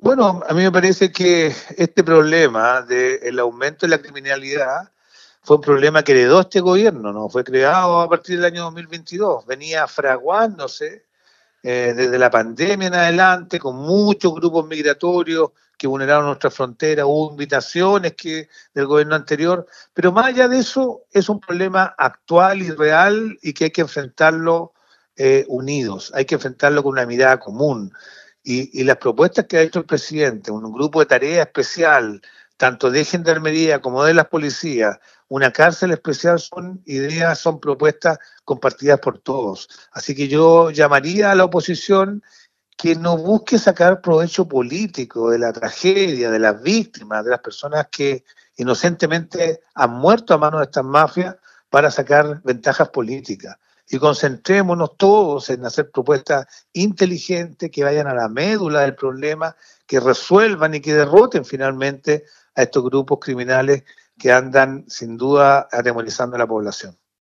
Bueno, a mí me parece que este problema del aumento de la criminalidad fue un problema que heredó este gobierno, ¿no? Fue creado a partir del año 2022, venía fraguándose desde la pandemia en adelante, con muchos grupos migratorios que vulneraron nuestra frontera, hubo invitaciones del gobierno anterior, pero más allá de eso es un problema actual y real y que hay que enfrentarlo unidos, hay que enfrentarlo con una mirada común. Y las propuestas que ha hecho el presidente, un grupo de tarea especial, tanto de gendarmería como de las policías, una cárcel especial, son ideas, son propuestas compartidas por todos. Así que yo llamaría a la oposición que no busque sacar provecho político de la tragedia, de las víctimas, de las personas que inocentemente han muerto a manos de estas mafias para sacar ventajas políticas. Y concentrémonos todos en hacer propuestas inteligentes que vayan a la médula del problema, que resuelvan y que derroten finalmente a estos grupos criminales que andan sin duda atemorizando a la población.